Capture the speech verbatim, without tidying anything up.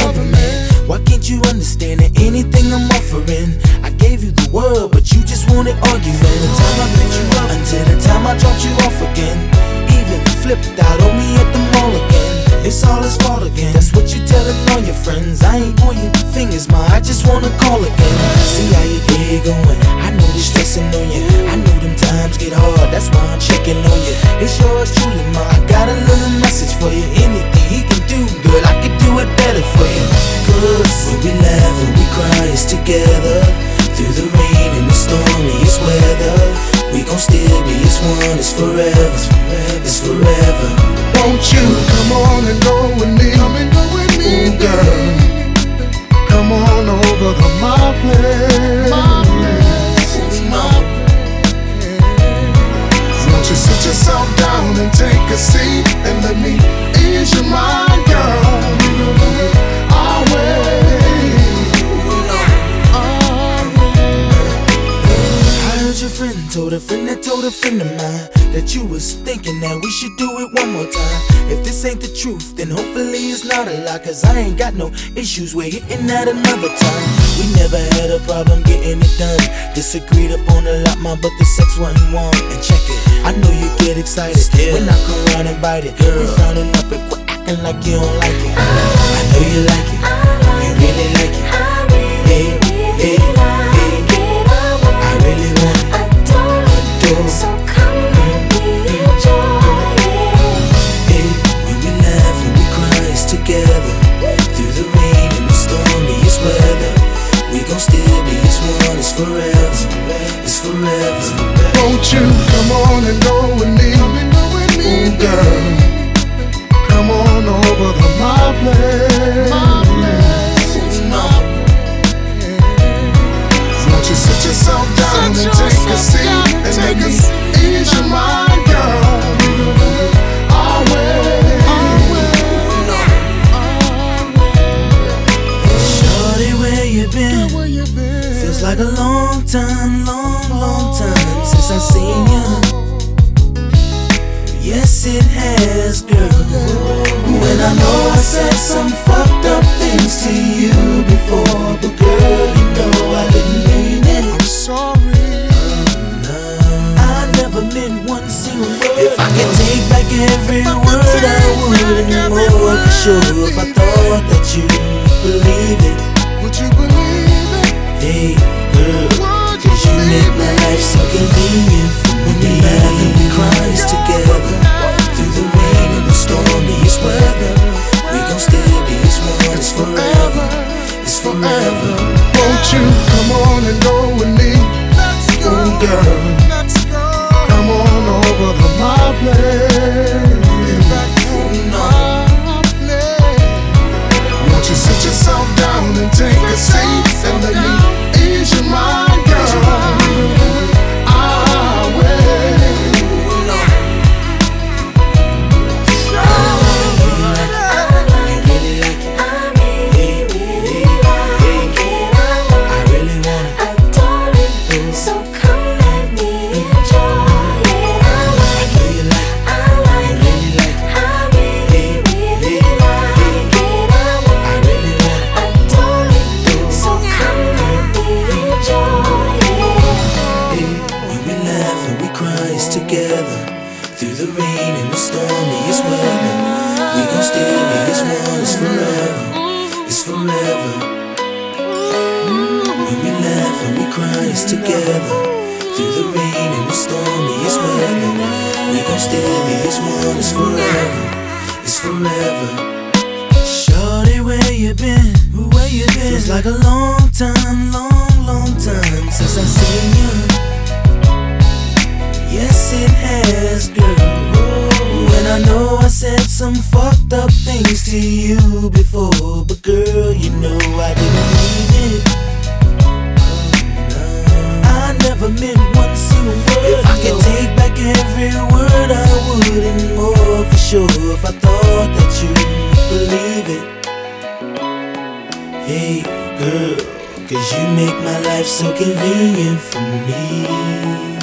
another man. Why can't you understand that anything I'm offering? I gave you the world, but you just wanted argument. From the time I picked you up until the time I dropped you off again. Even flipped out on me at the mall again. It's all his fault again. That's what you telling all your friends. I ain't pointing fingers, ma, I just wanna call again. See how your day going, I know the stressing on you. I know them times get hard, that's why I'm checking on you. It's yours truly, ma, I got a little message for you. Anything he can do, girl, I can do it better for you. Cause when we laugh and we cry, it's together. Through the rain and the stormiest weather, we gon' still be as one, it's forever, it's forever. Won't you come on and go with me? Come and go with me, ooh, girl. Come on over to my place. My place, my place. Won't you sit yourself down and take a seat and let me ease your mind, girl? Our way. Your friend told a friend that told a friend of mine that you was thinking that we should do it one more time. If this ain't the truth, then hopefully it's not a lie. Cause I ain't got no issues with hitting that another time. We never had a problem getting it done. Disagreed upon a lot, ma, but the sex wasn't one. And check it, I know you get excited Still. when I come around and bite it. Girl, we frowning up and quit acting like you don't like it. I know you like it, you really like it. Hey, hey, hey. So come let me enjoy it. Hey, when we laugh and we cry, it's together. Through the rain and the stormiest weather, we gon' still be as one, it's forever, it's forever. Won't you come on and go with me? Ooh, girl, come on over to my place. My place, my place. Won't you sit yourself down and take a seat? And let me ease your mind, girl. Our way, our way, our way. Shorty, where you been? Where you been? Feels like a long time, long, long time since I seen you. Yes, it has, girl. When I know I said some fucked up things to you before, but girl, you know I didn't mean it. I'm sorry. If I could take back every word, I would, and more for sure. If I thought that you believe it, would you believe it? Hey, girl, cause you make my life so convenient for me. When we laugh and we cry, it's together. Through the rain and the stormiest weather, we gon' still be as one, it's forever, it's forever. Won't you come on and go with me? Let's go, ooh, girl. Let's go. Come on over to my place. Back to my place. Won't you sit yourself down and take a seat and let me ease your mind, girl? Our way. Together, through the rain and the stormiest weather, we gon' still be as one, it's forever, it's forever. When we laugh and we cry, it's together. Through the rain and the stormiest weather, we gon' still be as one, it's forever, it's forever. Shorty, where you been? Where you been? Feels like a long time, long, long time since I seen you. Yes, it has, girl. And I know I said some fucked up things to you before, but girl, you know I didn't mean it. I never meant one single word. If I could take back every word, I would, and more for sure. If I thought that you believe it. Hey, girl, cause you make my life so convenient for me.